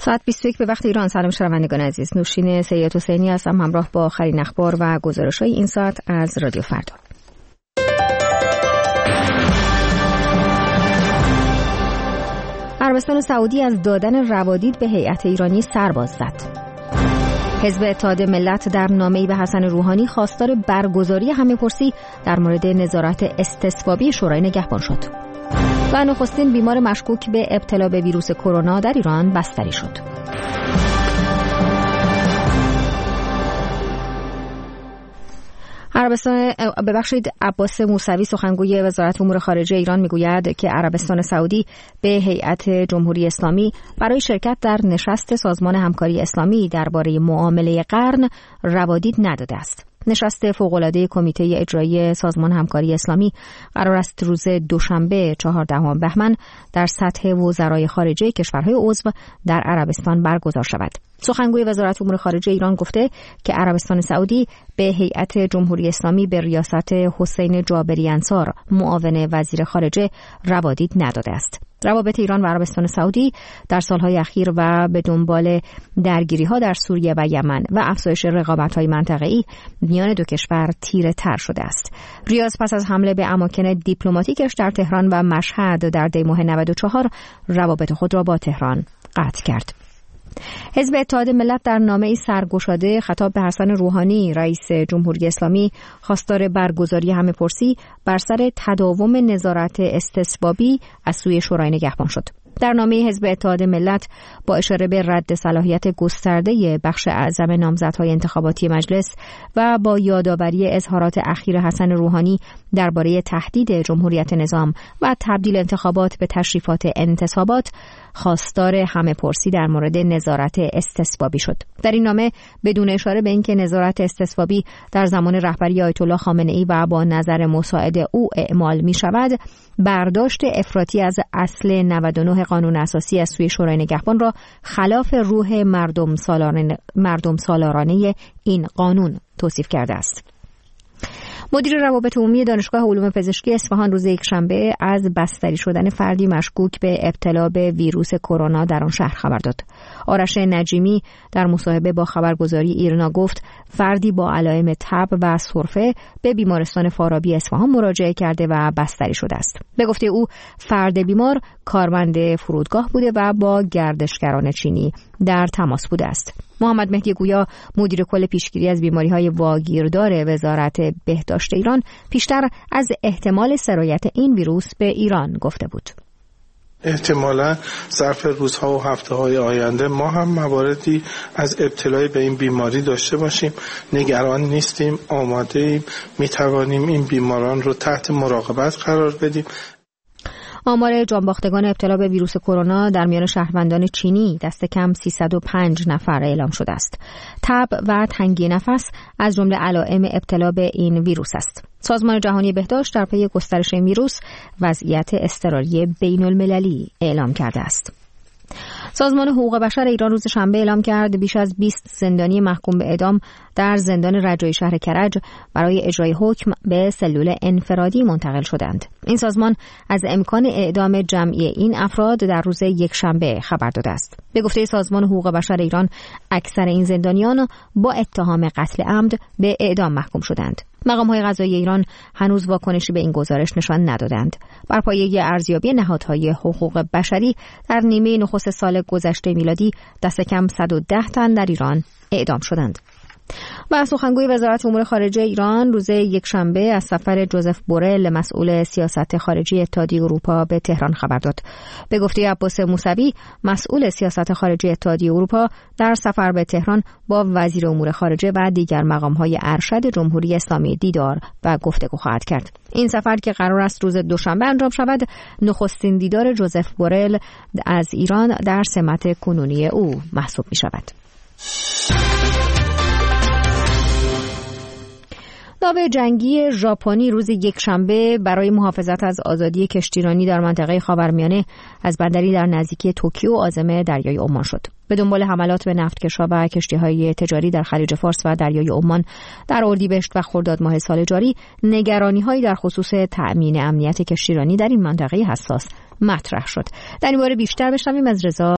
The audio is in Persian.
ساعت 21 به وقت ایران. سلام شنوندگان عزیز، نوشین سید حسینی هستم همراه با آخرین اخبار و گزارش‌های این ساعت از رادیو فردا. عربستان سعودی از دادن روادید به هیئت ایرانی سرباز زد. حزب اتحاد ملت در نامه‌ای به حسن روحانی خواستار برگزاری همه‌پرسی در مورد نظارت استصوابی شورای نگهبان شد. و نخستین بیمار مشکوک به ابتلا به ویروس کرونا در ایران بستری شد. عباس موسوی سخنگوی وزارت امور خارجه ایران میگوید که عربستان سعودی به هیئت جمهوری اسلامی برای شرکت در نشست سازمان همکاری اسلامی درباره معامله قرن روادید نداده است. نشست فوق‌العاده کمیته اجرایی سازمان همکاری اسلامی قرار است روز دوشنبه 14 بهمن در سطح وزرای خارجه کشورهای عضو در عربستان برگزار شود. سخنگوی وزارت امور خارجه ایران گفته که عربستان سعودی به هیئت جمهوری اسلامی به ریاست حسین جابری انصار معاون وزیر خارجه روادید نداده است. روابط ایران و عربستان سعودی در سالهای اخیر و به دنبال درگیری‌ها در سوریه و یمن و افزایش رقابت‌های منطقه‌ای میان دو کشور تیره تر شده است. ریاض پس از حمله به اماکن دیپلماتیکش در تهران و مشهد در دی‌ماه 94 روابط خود را با تهران قطع کرد. حزب اتحاد ملت در نامه‌ای سرگشاده خطاب به حسن روحانی رئیس جمهوری اسلامی خواستار برگزاری همه‌پرسی بر سر تداوم نظارت استصوابی از سوی شورای نگهبان شد. در نامه حزب اتحاد ملت با اشاره به رد صلاحیت گسترده بخش اعظم نامزدهای انتخاباتی مجلس و با یادآوری اظهارات اخیر حسن روحانی درباره تهدید جمهوریت نظام و تبدیل انتخابات به تشریفات انتصابات خواستار همه‌پرسی در مورد نظارت استصوابی شد. در این نامه بدون اشاره به اینکه نظارت استصوابی در زمان رهبری آیت الله خامنه‌ای و با نظر مساعد او اعمال می شود، برداشت افراطی از اصل 99 قانون اساسی از سوی شورای نگهبان را خلاف روح مردم سالارانه این قانون توصیف کرده است. مدیر روابط عمومی دانشگاه علوم پزشکی اصفهان روز یکشنبه از بستری شدن فردی مشکوک به ابتلا به ویروس کرونا در آن شهر خبر داد. آرش نجیمی در مصاحبه با خبرگزاری ایرنا گفت فردی با علائم تب و سرفه به بیمارستان فارابی اصفهان مراجعه کرده و بستری شده است. به گفته او فرد بیمار کارمند فرودگاه بوده و با گردشگران چینی در تماس بوده است. محمد مهدی گویا مدیر کل پیشگیری از بیماری‌های واگیردار وزارت بهداشت ایران پیشتر از احتمال سرایت این ویروس به ایران گفته بود. احتمالا ظرف روزها و هفته‌های آینده ما هم مواردی از ابتلای به این بیماری داشته باشیم. نگران نیستیم، آماده ایم، می‌توانیم این بیماران رو تحت مراقبت قرار بدیم. آمار جانباختگان ابتلا به ویروس کرونا در میان شهروندان چینی دست کم 305 نفر اعلام شده است. تب و تنگی نفس از جمله علائم ابتلا به این ویروس است. سازمان جهانی بهداشت در پی گسترش این ویروس وضعیت اضطراری بین‌المللی اعلام کرده است. سازمان حقوق بشر ایران روز شنبه اعلام کرد بیش از 20 زندانی محکوم به اعدام در زندان رجایی شهر کرج برای اجرای حکم به سلول انفرادی منتقل شدند. این سازمان از امکان اعدام جمعی این افراد در روز یکشنبه خبر داده است. به گفته سازمان حقوق بشر ایران اکثر این زندانیان با اتهام قتل عمد به اعدام محکوم شدند. مقام‌های قضایی ایران هنوز واکنشی به این گزارش نشان ندادند. بر پایه ارزیابی نهادهای حقوق بشری در نیمه نخست سال گذشته میلادی دست کم 110 تن در ایران اعدام شدند. و سخنگوی وزارت امور خارجه ایران روز یکشنبه از سفر جوزف بورل مسئول سیاست خارجی اتحادیه اروپا به تهران خبر داد. به گفته عباس موسوی مسئول سیاست خارجی اتحادیه اروپا در سفر به تهران با وزیر امور خارجه و دیگر مقام‌های ارشد جمهوری اسلامی دیدار و گفتگو خواهد کرد. این سفر که قرار است روز دوشنبه انجام شود نخستین دیدار جوزف بورل از ایران در سمت کنونی او محسوب می شود. ناو جنگی ژاپنی روز یکشنبه برای محافظت از آزادی کشتیرانی در منطقه خاورمیانه از بندری در نزدیکی توکیو عازم دریای عمان شد. به دنبال حملات به نفتکش‌ها و کشتی‌های تجاری در خلیج فارس و دریای عمان در اردیبهشت و خرداد ماه سال جاری، نگرانی‌هایی در خصوص تأمین امنیت کشتیرانی در این منطقه حساس مطرح شد. در این باره بیشتر بشنویم از رضا